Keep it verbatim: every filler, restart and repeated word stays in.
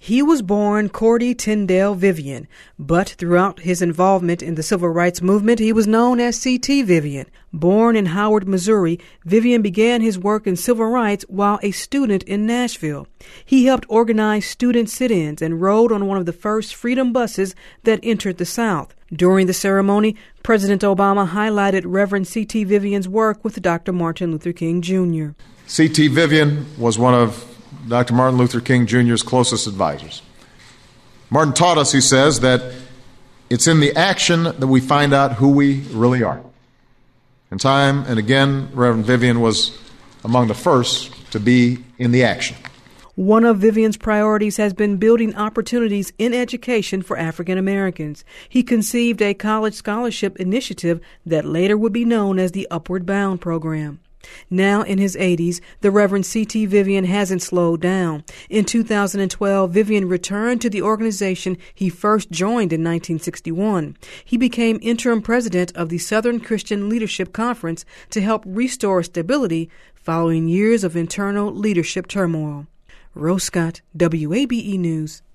He was born Cordy Tyndale Vivian, but throughout his involvement in the civil rights movement, he was known as C T Vivian. Born in Howard, Missouri, Vivian began his work in civil rights while a student in Nashville. He helped organize student sit-ins and rode on one of the first freedom buses that entered the South. During the ceremony, President Obama highlighted Reverend C T Vivian's work with Doctor Martin Luther King Junior C T Vivian was one of Doctor Martin Luther King Junior's closest advisors. Martin taught us, he says, that it's in the action that we find out who we really are. And time and again, Reverend Vivian was among the first to be in the action. One of Vivian's priorities has been building opportunities in education for African Americans. He conceived a college scholarship initiative that later would be known as the Upward Bound program. Now in his eighties, the Reverend C T Vivian hasn't slowed down. In two thousand twelve, Vivian returned to the organization he first joined in nineteen sixty-one. He became interim president of the Southern Christian Leadership Conference to help restore stability following years of internal leadership turmoil. Rose Scott, W A B E News.